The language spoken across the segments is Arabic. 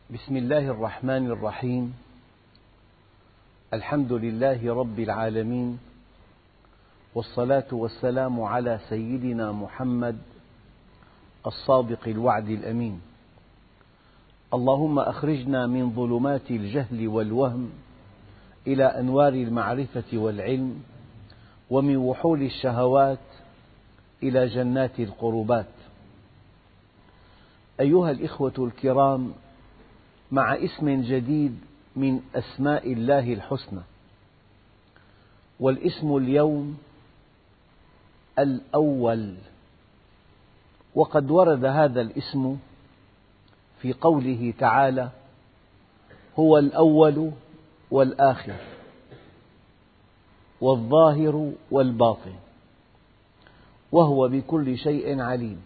بسم الله الرحمن الرحيم. الحمد لله رب العالمين، والصلاة والسلام على سيدنا محمد الصادق الوعد الأمين. اللهم أخرجنا من ظلمات الجهل والوهم إلى أنوار المعرفة والعلم، ومن وحول الشهوات إلى جنات القربات. أيها الإخوة الكرام، مع اسم جديد من أسماء الله الحسنى، والاسم اليوم الأول. وقد ورد هذا الاسم في قوله تعالى: هو الأول والآخر والظاهر والباطن وهو بكل شيء عليم.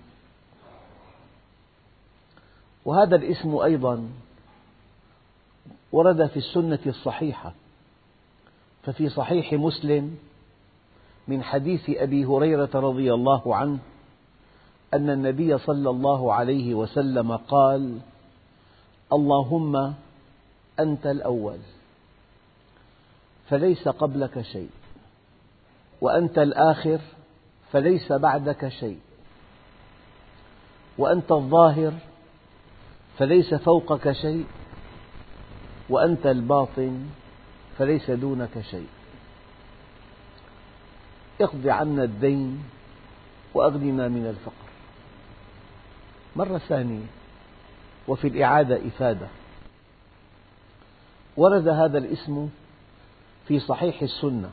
وهذا الاسم أيضا ورد في السنة الصحيحة، ففي صحيح مسلم من حديث أبي هريرة رضي الله عنه أن النبي صلى الله عليه وسلم قال: اللهم أنت الأول فليس قبلك شيء، وأنت الآخر فليس بعدك شيء، وأنت الظاهر فليس فوقك شيء، وأنت الباطن فليس دونك شيء. اقض عنا الدين وأغننا من الفقر. مرة ثانية، وفي الإعادة إفادة. ورد هذا الاسم في صحيح السنة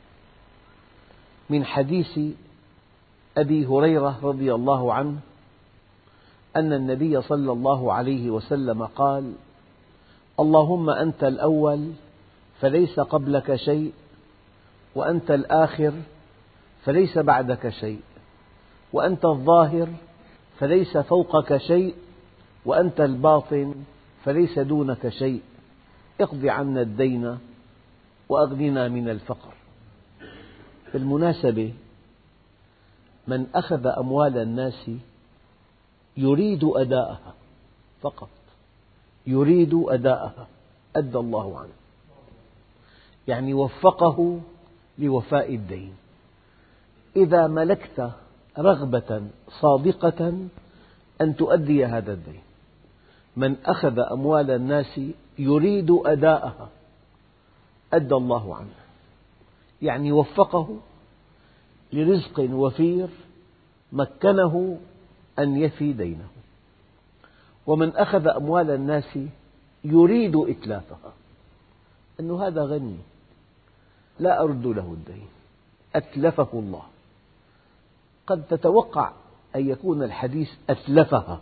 من حديث أبي هريرة رضي الله عنه أن النبي صلى الله عليه وسلم قال: اللهم أنت الأول فليس قبلك شيء، وأنت الآخر فليس بعدك شيء، وأنت الظاهر فليس فوقك شيء، وأنت الباطن فليس دونك شيء. اقض عنا الدين وأغننا من الفقر. بالمناسبة، من أخذ أموال الناس يريد أداءها فقط، يريد أداءها، أدى الله عنه، يعني وفقه لوفاء الدين. إذا ملكت رغبة صادقة أن تؤدي هذا الدين. من أخذ أموال الناس يريد أداءها أدى الله عنه، يعني وفقه لرزق وفير مكنه أن يفي دينه. ومن أخذ أموال الناس يريد إتلافها، أن هذا غني لا أرد له الدين، أتلفه الله. قد تتوقع أن يكون الحديث أتلفها،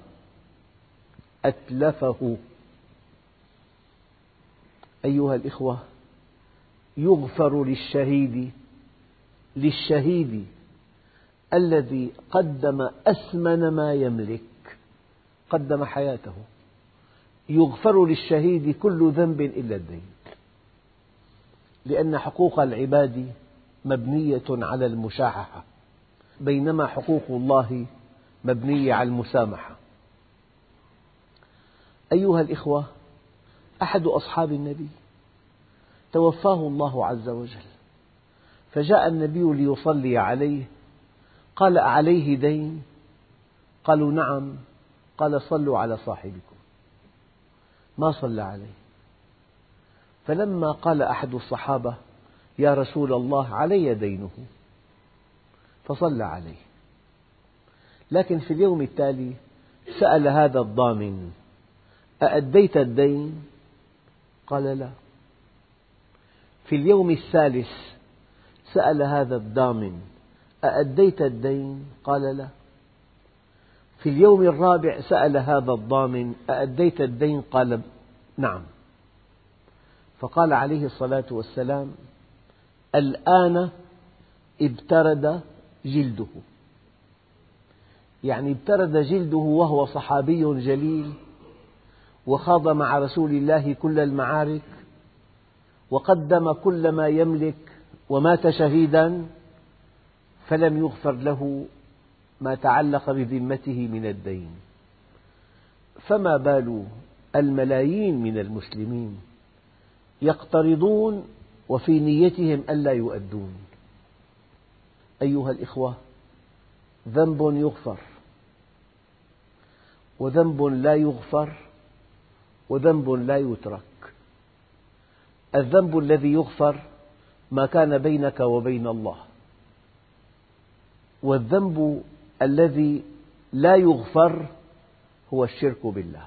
أتلفه. أيها الإخوة، يغفر للشهيد الذي قدم أثمن ما يملك، قدم حياته. يغفر للشهيد كل ذنب إلا الدين، لأن حقوق العباد مبنية على المشاححة، بينما حقوق الله مبنية على المسامحة. أيها الإخوة، أحد أصحاب النبي توفاه الله عز وجل، فجاء النبي ليصلي عليه، قال: أعليه دين؟ قالوا: نعم. قال: صلوا على صاحبكم. ما صلى عليه. فلما قال أحد الصحابة: يا رسول الله، علي دينه، فصلى عليه. لكن في اليوم التالي سأل هذا الضامن: أأديت الدين؟ قال: لا. في اليوم الثالث سأل هذا الضامن: أأديت الدين؟ قال: لا. في اليوم الرابع سأل هذا الضامن: أأديت الدين؟ قال: نعم. فقال عليه الصلاة والسلام: الآن ابترد جلده، يعني ابترد جلده وهو صحابي جليل، وخاض مع رسول الله كل المعارك، وقدم كل ما يملك، ومات شهيدا، فلم يغفر له ما تعلق بذمته من الدين. فما بال الملايين من المسلمين يقترضون وفي نيتهم ألا يؤدون. أيها الإخوة، ذنب يغفر، وذنب لا يغفر، وذنب لا يترك. الذنب الذي يغفر ما كان بينك وبين الله، والذنب الذي لا يغفر هو الشرك بالله،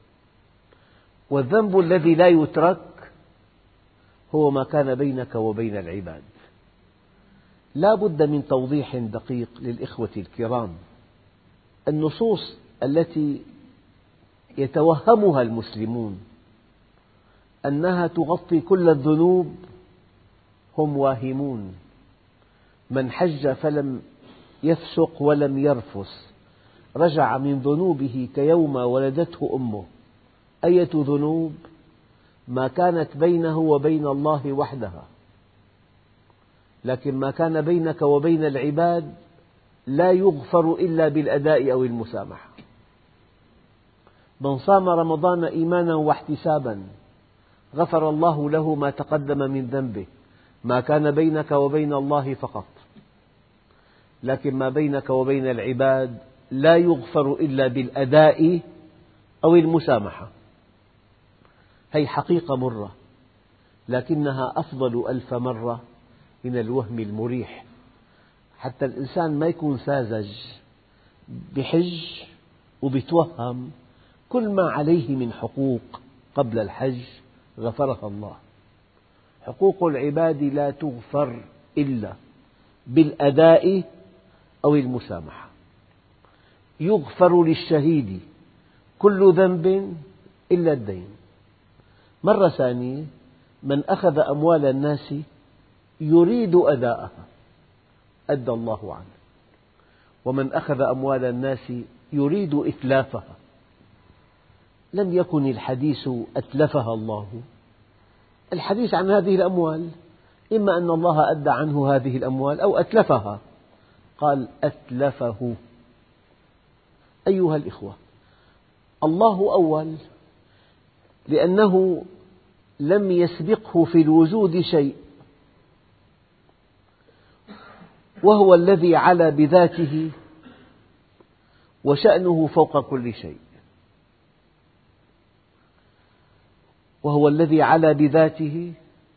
والذنب الذي لا يترك هو ما كان بينك وبين العباد. لا بد من توضيح دقيق للإخوة الكرام. النصوص التي يتوهمها المسلمون أنها تغطي كل الذنوب هم واهمون. من حج فلم يفسق ولم يرفث رجع من ذنوبه كيوم ولدته أمه. أية ذنوب؟ ما كانت بينه وبين الله وحدها، لكن ما كان بينك وبين العباد لا يغفر إلا بالأداء أو المسامحة. من صام رمضان إيمانا واحتسابا غفر الله له ما تقدم من ذنبه، ما كان بينك وبين الله فقط، لكن ما بينك وبين العباد لا يغفر إلا بالأداء أو المسامحة. هذه حقيقة مرة، لكنها أفضل ألف مرة من الوهم المريح. حتى الإنسان ما يكون ساذج، بحج وبيتوهم كل ما عليه من حقوق قبل الحج غفرها الله. حقوق العباد لا تغفر إلا بالأداء أو المسامحة. يغفر للشهيد كل ذنب إلا الدين. مرة ثانية، من أخذ أموال الناس يريد أداءها أدى الله عنه، ومن أخذ أموال الناس يريد إتلافها لم يكن الحديث أتلفها الله. الحديث عن هذه الأموال إما أن الله أدى عنه هذه الأموال أو أتلفها. قال أتلفه. أيها الإخوة، الله أول لأنه لم يسبقه في الوجود شيء، وهو الذي علا بذاته وشأنه فوق كل شيء. وهو الذي علا بذاته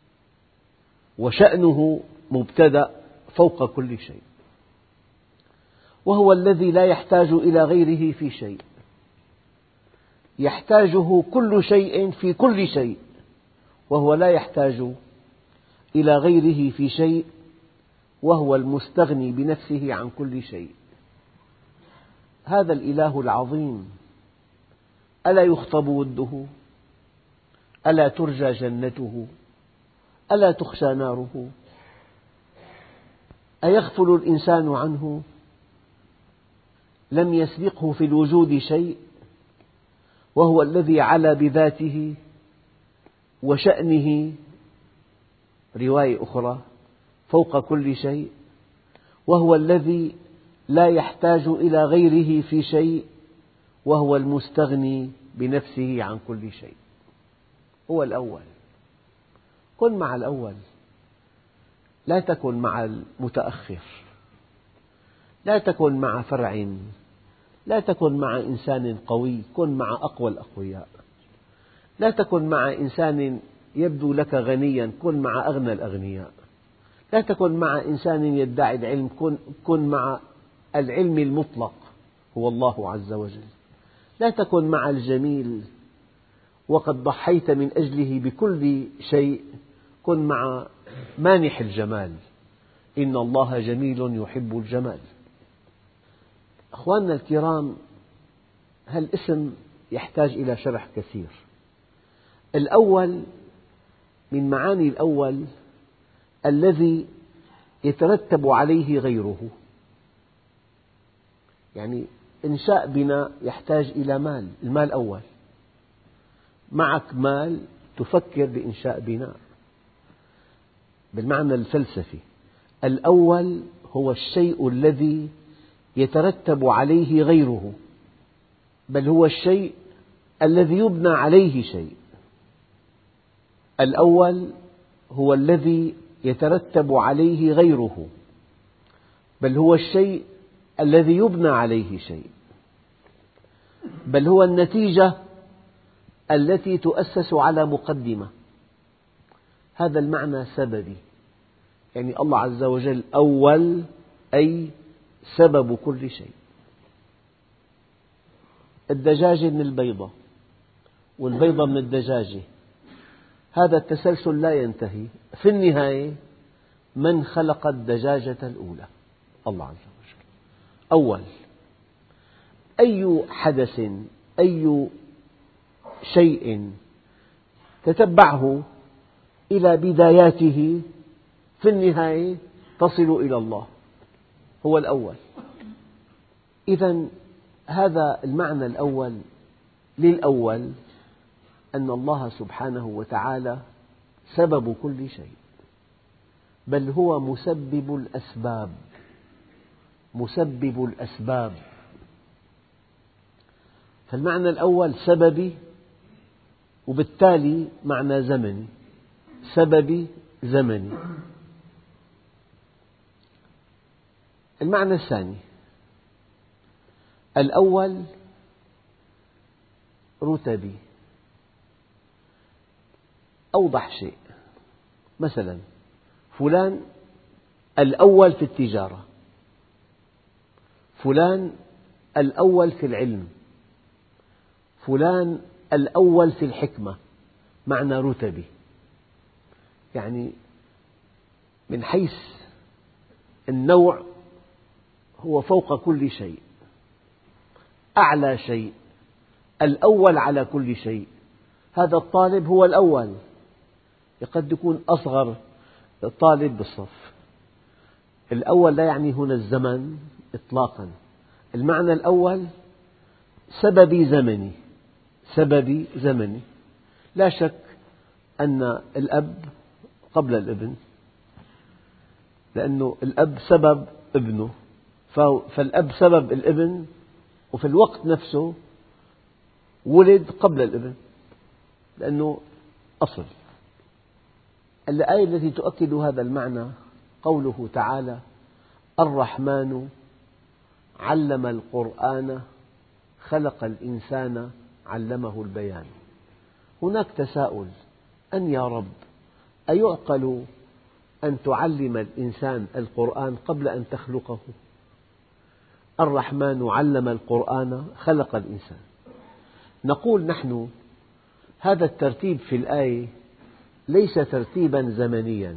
وشأنه مبتدأ فوق كل شيء. وهو الذي لا يحتاج إلى غيره في شيء، يحتاجه كل شيء في كل شيء، وهو لا يحتاج إلى غيره في شيء، وهو المستغني بنفسه عن كل شيء. هذا الإله العظيم ألا يخطب وده؟ ألا ترجى جنته؟ ألا تخشى ناره؟ أيغفل الإنسان عنه؟ لم يسبقه في الوجود شيء، وهو الذي علا بذاته وشأنه، رواية أخرى، فوق كل شيء، وهو الذي لا يحتاج إلى غيره في شيء، وهو المستغني بنفسه عن كل شيء. هو الأول. كن مع الأول، لا تكن مع المتأخر، لا تكن مع فرع، لا تكن مع إنسان قوي، كن مع أقوى الأقوياء. لا تكن مع إنسان يبدو لك غنيا، كن مع أغنى الأغنياء. لا تكن مع إنسان يدعي العلم، كن مع العلم المطلق هو الله عز وجل. لا تكن مع الجميل وقد ضحيت من أجله بكل شيء، كن مع مانح الجمال. إن الله جميل يحب الجمال. أخواننا الكرام، هالاسم يحتاج إلى شرح كثير. الأول من معاني الأول الذي يترتب عليه غيره. يعني إنشاء بناء يحتاج إلى مال، المال أول. معك مال تفكر بإنشاء بناء بالمعنى الفلسفي. الأول هو الشيء الذي يترتب عليه غيره، بل هو الشيء الذي يبنى عليه شيء. الأول هو الذي يترتب عليه غيره، بل هو الشيء الذي يبنى عليه شيء، بل هو النتيجة التي تؤسس على مقدمة. هذا المعنى سببي، يعني الله عز وجل أول، أي سبب كل شيء. الدجاجة من البيضة والبيضة من الدجاجة، هذا التسلسل لا ينتهي. في النهاية من خلق الدجاجة الأولى؟ الله عز وجل. أول، أي حدث، أي شيء تتبعه إلى بداياته في النهاية تصل إلى الله، هو الأول. إذا هذا المعنى الأول للأول، أن الله سبحانه وتعالى سبب كل شيء، بل هو مسبب الأسباب، مسبب الأسباب. فالمعنى الأول سببي، وبالتالي معنى زمني، سببي زمني. المعنى الثاني، الأول رتبي. أوضح شيء، مثلا فلان الأول في التجارة، فلان الأول في العلم، فلان الأول في الحكمة، معنى رتبي. يعني من حيث النوع هو فوق كل شيء، أعلى شيء، الأول على كل شيء. هذا الطالب هو الأول، قد يكون أصغر طالب بالصف. الأول لا يعني هنا الزمن إطلاقا، المعنى الأول سببي زمني، سببي زمني. لا شك أن الأب قبل الابن، لأن الأب سبب ابنه، فالأب سبب الابن، وفي الوقت نفسه ولد قبل الابن لأنه أصل. الآية التي تؤكد هذا المعنى قوله تعالى: الرحمن علم القرآن خلق الإنسان علمه البيان. هناك تساؤل: أن يا رب، أيعقل أن تعلم الإنسان القرآن قبل أن تخلقه؟ الرحمن علم القرآن خلق الإنسان. نقول نحن هذا الترتيب في الآية ليس ترتيبا زمنيا،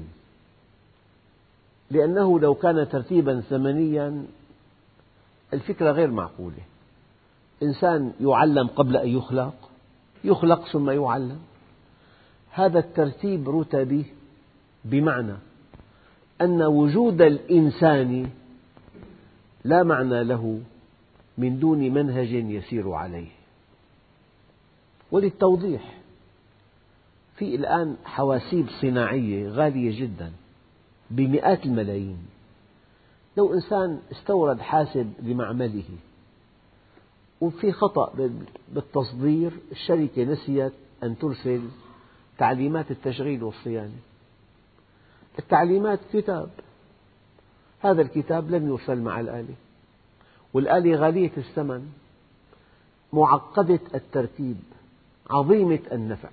لأنه لو كان ترتيبا زمنيا الفكرة غير معقولة. إنسان يعلم قبل أن يخلق، يخلق ثم يعلم. هذا الترتيب رتبي، بمعنى أن وجود الإنسان لا معنى له من دون منهج يسير عليه. وللتوضيح، في الآن حواسيب صناعية غالية جدا بمئات الملايين. لو إنسان استورد حاسب لمعمله وفي خطأ بالتصدير، الشركة نسيت أن ترسل تعليمات التشغيل والصيانة. التعليمات كتاب، هذا الكتاب لم يرسل مع الآلة، والآلة غالية الثمن، معقدة التركيب، عظيمة النفع.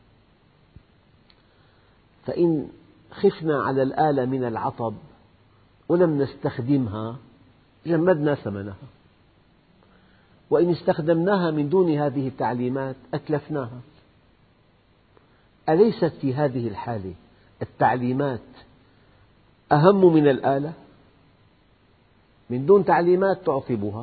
فإن خفنا على الآلة من العطب ولم نستخدمها جمدنا ثمنها، وإن استخدمناها من دون هذه التعليمات أتلفناها. أليست في هذه الحالة التعليمات أهم من الآلة؟ من دون تعليمات تعطبها،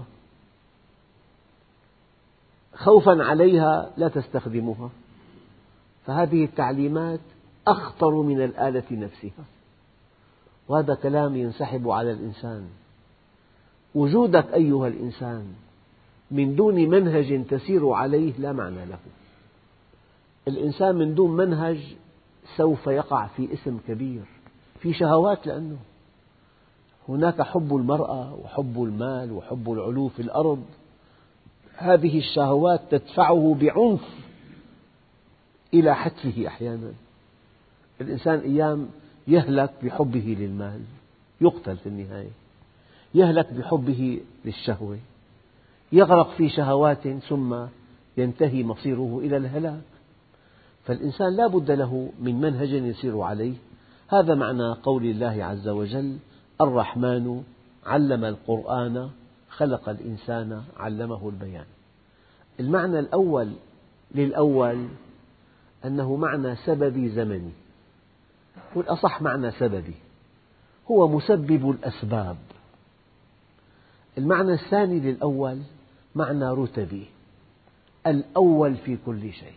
خوفا عليها لا تستخدمها، فهذه التعليمات أخطر من الآلة نفسها. وهذا كلام ينسحب على الإنسان. وجودك أيها الإنسان من دون منهج تسير عليه لا معنى له. الإنسان من دون منهج سوف يقع في إثم كبير، في شهوات، لأنه هناك حب المرأة وحب المال وحب العلو في الأرض. هذه الشهوات تدفعه بعنف إلى حتفه أحيانا. الإنسان أيام يهلك بحبه للمال، يقتل في النهاية، يهلك بحبه للشهوة، يغرق في شهوات ثم ينتهي مصيره إلى الهلاك. فالإنسان لا بد له من منهج يسير عليه. هذا معنى قول الله عز وجل: الرحمن علم القرآن خلق الإنسان علمه البيان. المعنى الأول للأول أنه معنى سببي زمني، والأصح معنى سببي، هو مسبب الأسباب. المعنى الثاني للأول معنى رتبي، الأول في كل شيء،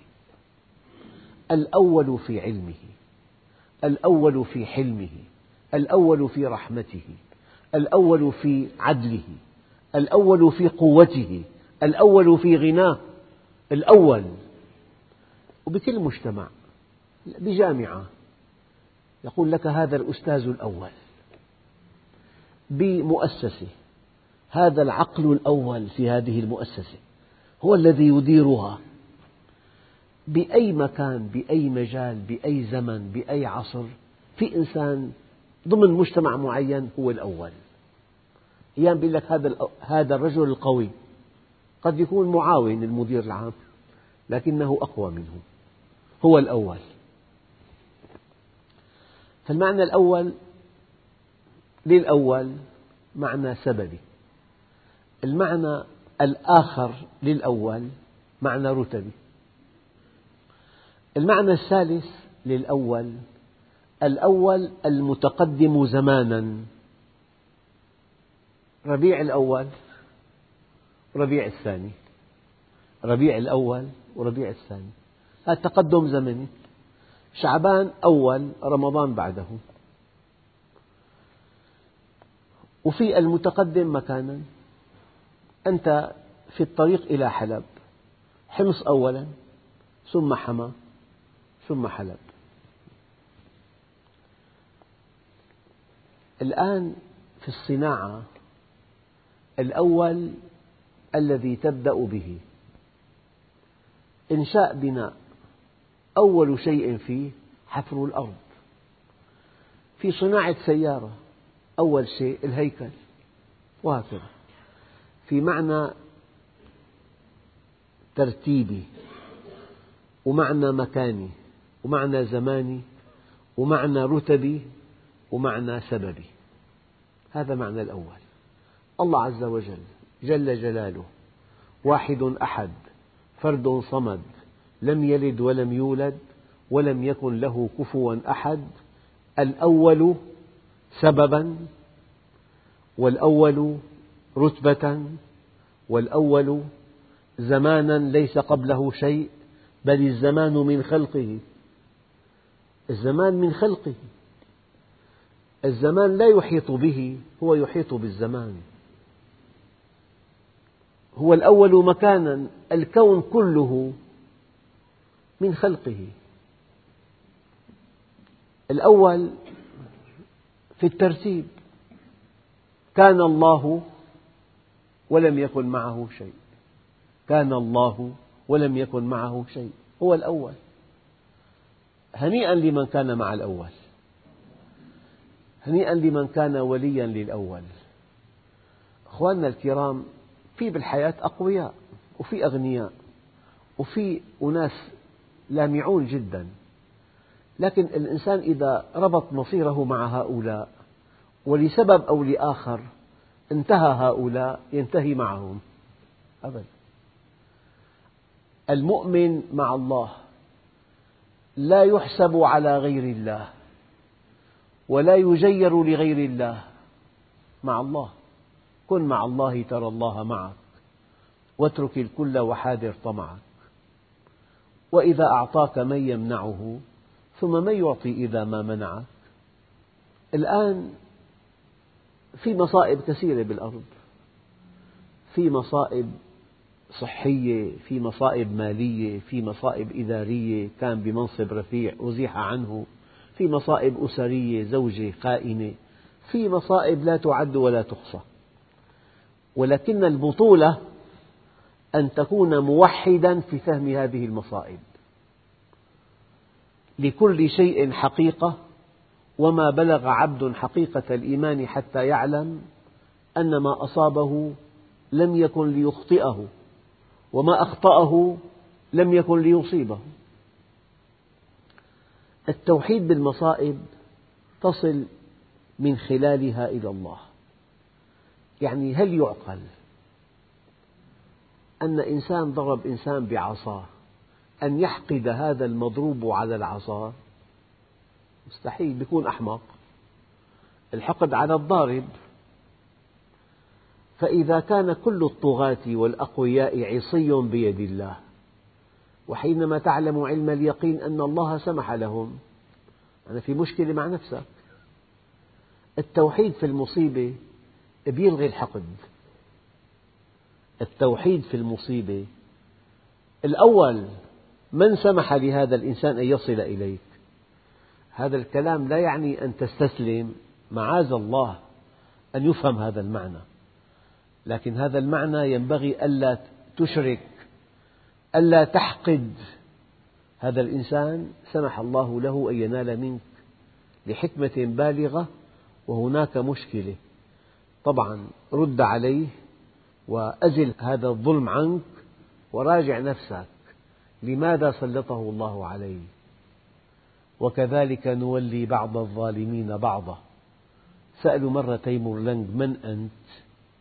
الأول في علمه، الأول في حلمه، الأول في رحمته، الأول في عدله، الأول في قوته، الأول في غناه، الأول. وبكل مجتمع، بجامعة يقول لك هذا الأستاذ الأول، بمؤسسة هذا العقل الأول في هذه المؤسسة، هو الذي يديرها. بأي مكان، بأي مجال، بأي زمن، بأي عصر، في إنسان ضمن مجتمع معين هو الأول. أحيانا يقول لك هذا الرجل القوي قد يكون معاون المدير العام، لكنه أقوى منه، هو الأول. فالمعنى الأول للأول معنى سببي. المعنى الآخر للأول معنى رتبي. المعنى الثالث للأول: الأول المتقدم زمانا. ربيع الأول وربيع الثاني، ربيع الأول وربيع الثاني، هذا تقدم زمني. شعبان أول، رمضان بعده. وفي المتقدم مكانا، أنت في الطريق إلى حلب، حمص أولا ثم حما ثم حلب. الآن في الصناعة، الأول الذي تبدأ به إنشاء بناء، أول شيء فيه حفر الأرض. في صناعة سيارة، أول شيء الهيكل، وهكذا. في معنى ترتيبي، ومعنى مكاني، ومعنى زماني، ومعنى رتبي، ومعنى سببي. هذا معنى الأول. الله عز وجل جل جلاله واحد أحد، فرد صمد، لم يلد ولم يولد، ولم يكن له كفوا أحد. الأول سببا، والأول رتبة، والأول زمانا ليس قبله شيء، بل الزمان من خلقه. الزمان من خلقه، الزمان لا يحيط به، هو يحيط بالزمان. هو الأول مكانا، الكون كله من خلقه. الأول في الترتيب، كان الله ولم يكن معه شيء، كان الله ولم يكن معه شيء، هو الأول. هنيئا لمن كان مع الأول، هنيئا لمن كان وليا للأول. أخواننا الكرام، في بالحياة أقوياء، وفي أغنياء، وفي أناس لامعون جدا، لكن الإنسان إذا ربط مصيره مع هؤلاء ولسبب أو لآخر انتهى هؤلاء، ينتهي معهم أبدا. المؤمن مع الله لا يحسب على غير الله، ولا يجير لغير الله. مع الله، كن مع الله ترى الله معك، واترك الكل وحاذر طمعك. وإذا أعطاك من يمنعه، ثم من يعطي إذا ما منعك. الآن في مصائب كثيرة بالأرض، في مصائب صحية، في مصائب مالية، في مصائب إدارية، كان بمنصب رفيع أزيح عنه، في مصائب أسرية، زوجة خائنة، في مصائب لا تعد ولا تحصى. ولكن البطولة أن تكون موحدا في فهم هذه المصائب. لكل شيء حقيقة، وما بلغ عبد حقيقة الإيمان حتى يعلم أن ما أصابه لم يكن ليخطئه، وما أخطأه لم يكن ليصيبه. التوحيد بالمصائب تصل من خلالها إلى الله. يعني هل يعقل أن إنسان ضرب إنسان بعصاه أن يحقد هذا المضروب على العصا؟ مستحيل، بيكون أحمق. الحقد على الضارب. فإذا كان كل الطغاة والأقوياء عصي بيد الله، وحينما تعلم علم اليقين أن الله سمح لهم، أنا في مشكلة مع نفسك. التوحيد في المصيبة بيلغي الحقد. التوحيد في المصيبة الأول، من سمح لهذا الإنسان أن يصل إليك؟ هذا الكلام لا يعني أن تستسلم، معاذ الله أن يفهم هذا المعنى، لكن هذا المعنى ينبغي ألا تشرك، ألا تحقد. هذا الإنسان سمح الله له أن ينال منك لحكمة بالغة، وهناك مشكلة. طبعا رد عليه وأزل هذا الظلم عنك، وراجع نفسك، لماذا سلطه الله علي؟ وكذلك نولي بعض الظالمين بعضا. سألوا مرة تيمور لنج: من أنت؟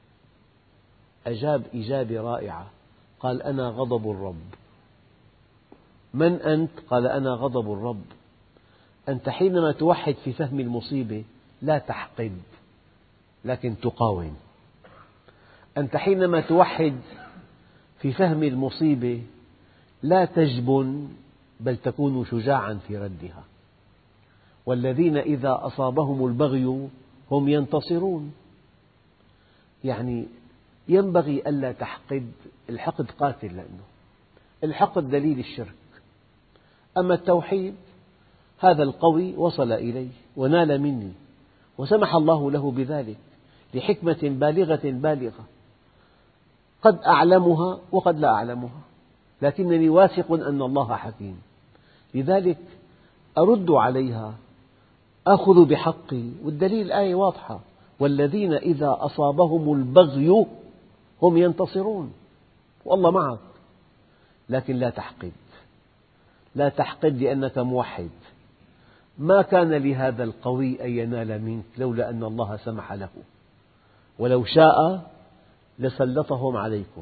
أجاب إجابة رائعة، قال: أنا غضب الرب. من أنت؟ قال: أنا غضب الرب. أنت حينما توحد في فهم المصيبة لا تحقد، لكن تقاوم. أنت حينما توحد في فهم المصيبة لا تجبن، بل تكون شجاعا في ردها. والذين إذا أصابهم البغي هم ينتصرون. يعني ينبغي ألا تحقد. الحقد قاتل، لأنه الحقد دليل الشرك. أما التوحيد، هذا القوي وصل إلي ونال مني، وسمح الله له بذلك لحكمة بالغة، قد أعلمها وقد لا أعلمها، لكنني واثق أن الله حكيم. لذلك أرد عليها، آخذ بحقي، والدليل الآية واضحة: والذين إذا أصابهم البغي هم ينتصرون، والله معك. لكن لا تحقد، لا تحقد، لأنك موحد. ما كان لهذا القوي أن ينال منك لولا أن الله سمح له، ولو شاء لسلطهم عليكم.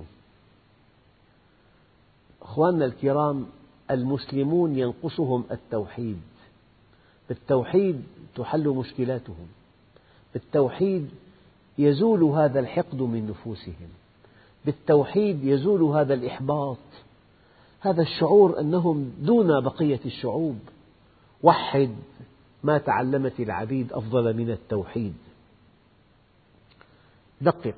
أخواننا الكرام، المسلمون ينقصهم التوحيد. بالتوحيد تحل مشكلاتهم، بالتوحيد يزول هذا الحقد من نفوسهم، بالتوحيد يزول هذا الإحباط، هذا الشعور أنهم دون بقية الشعوب. وحد ما تعلمت العبيد أفضل من التوحيد. دقق،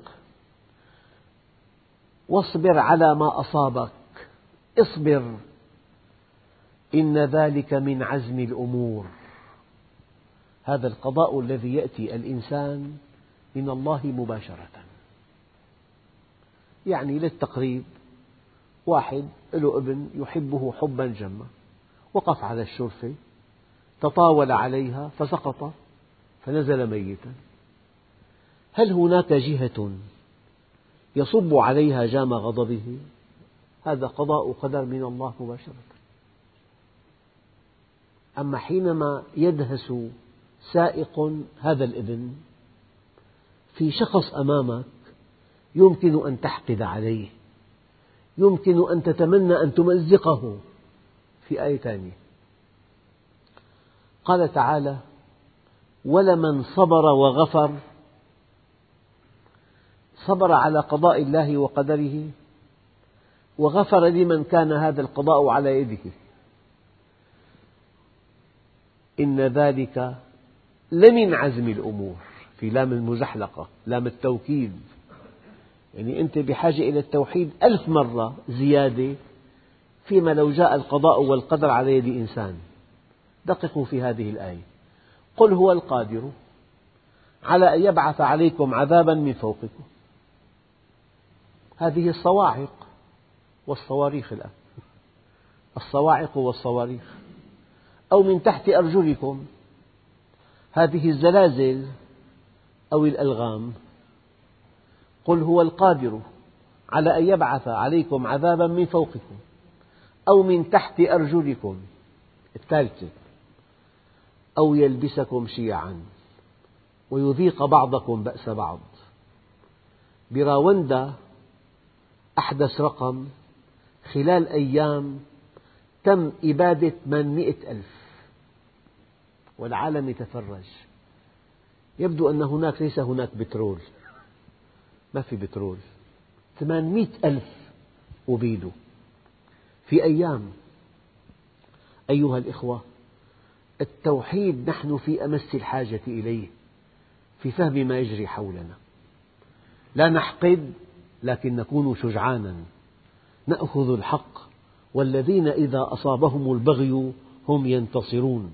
واصبر على ما أصابك، اصبر، إن ذلك من عزم الأمور. هذا القضاء الذي يأتي الإنسان من الله مباشرة. يعني للتقريب، واحد له ابن يحبه حبا جما، وقف على الشرفة، تطاول عليها فسقط فنزل ميتا. هل هناك جهة يصب عليها جام غضبه؟ هذا قضاء قدر من الله مباشرة. أما حينما يدهس سائق هذا الابن في شخص أمامك، يمكن أن تحقد عليه، يمكن أن تتمنى أن تمزقه. في آية ثانية قال تعالى: ولمن صبر وغفر. صبر على قضاء الله وقدره، وغفر لمن كان هذا القضاء على يده. إن ذلك لمن عزم الأمور، في لام المزحلقة، لام التوكيد. يعني أنت بحاجة إلى التوحيد 1000 مرة زيادة فيما لو جاء القضاء والقدر على يد إنسان. دققوا في هذه الآية: قل هو القادر على أن يبعث عليكم عذابا من فوقكم. هذه الصواعق والصواريخ الآن، الصواعق والصواريخ، أو من تحت أرجلكم، هذه الزلازل أو الألغام. قل هو القادر على أن يبعث عليكم عذابا من فوقكم أو من تحت أرجلكم، الثالثة، أو يلبسكم شيعا ويذيق بعضكم بأس بعض. براوندا أحدث رقم: خلال أيام تم إبادة 800 ألف، والعالم يتفرج. يبدو أن ليس هناك بترول، ما في بترول. 800 ألف أبيدوا في أيام. أيها الإخوة، التوحيد نحن في أمس الحاجة إليه في فهم ما يجري حولنا. لا نحقد، لكن نكون شجعانا، نأخذ الحق، والذين إذا أصابهم البغي هم ينتصرون.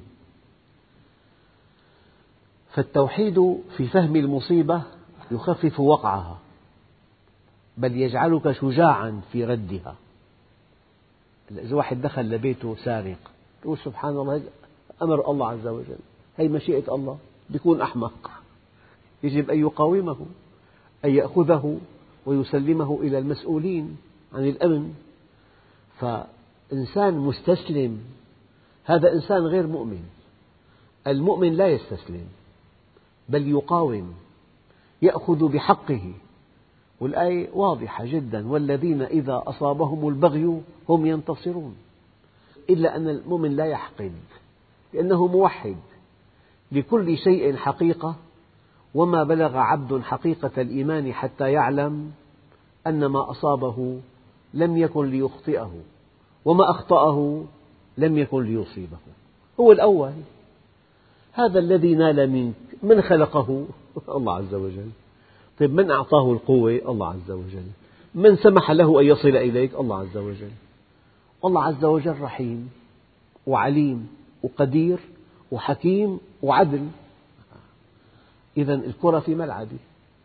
فالتوحيد في فهم المصيبة يخفف وقعها، بل يجعلك شجاعا في ردها. إذا واحد دخل لبيته سارق، يقول سبحان الله، أمر الله عز وجل، هي مشيئة الله. بيكون أحمق، يجب أن يقاومه، أن يأخذه ويسلمه إلى المسؤولين عن الأمن. فإنسان مستسلم هذا إنسان غير مؤمن. المؤمن لا يستسلم، بل يقاوم، يأخذ بحقه. والآية واضحة جدا: والذين إذا أصابهم البغي هم ينتصرون. إلا أن المؤمن لا يحقد، لأنه موحد، لكل شيء حقيقة، وما بلغ عبد حقيقة الإيمان حتى يعلم أن ما أصابه لم يكن ليخطئه، وما أخطأه لم يكن ليصيبه. هو الأول. هذا الذي نال منك من خلقه؟ الله عز وجل. طيب من أعطاه القوة؟ الله عز وجل. من سمح له أن يصل إليك؟ الله عز وجل. الله عز وجل رحيم وعليم وقدير وحكيم وعدل. إذن الكرة في ملعبه.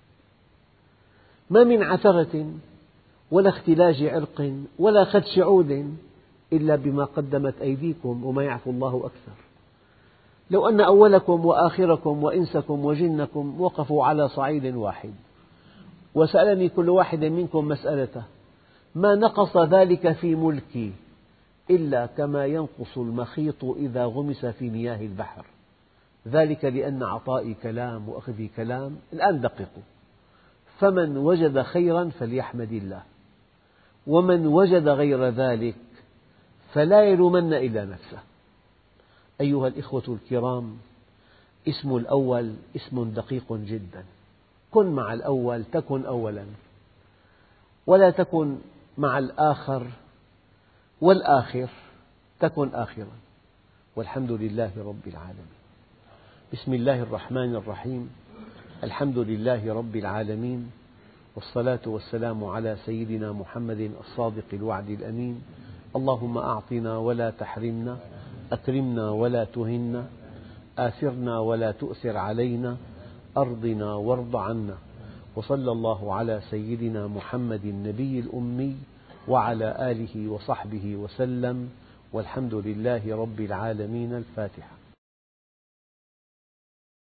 ما من عثرة ولا اختلاج عرق ولا خدش عود إلا بما قدمت أيديكم، وما يعفو الله أكثر. لو أن أولكم وآخركم وإنسكم وجنكم وقفوا على صعيد واحد وسألني كل واحد منكم مسألته، ما نقص ذلك في ملكي إلا كما ينقص المخيط إذا غمس في مياه البحر. ذلك لأن عطائي كلام وأخذي كلام. الآن دققوا: فمن وجد خيرا فليحمد الله، ومن وجد غير ذلك فلا يلومن إلا نفسه. أيها الإخوة الكرام، اسم الأول اسم دقيق جدا. كن مع الأول تكن أولا، ولا تكن مع الآخر والآخر تكن آخرا. والحمد لله رب العالمين. بسم الله الرحمن الرحيم. الحمد لله رب العالمين، والصلاة والسلام على سيدنا محمد الصادق الوعد الأمين. اللهم أعطنا ولا تحرمنا، أكرمنا ولا تهنا، آثرنا ولا تؤثر علينا، أرضنا وارض عنا. وصلى الله على سيدنا محمد النبي الأمي وعلى آله وصحبه وسلم، والحمد لله رب العالمين. الفاتحة.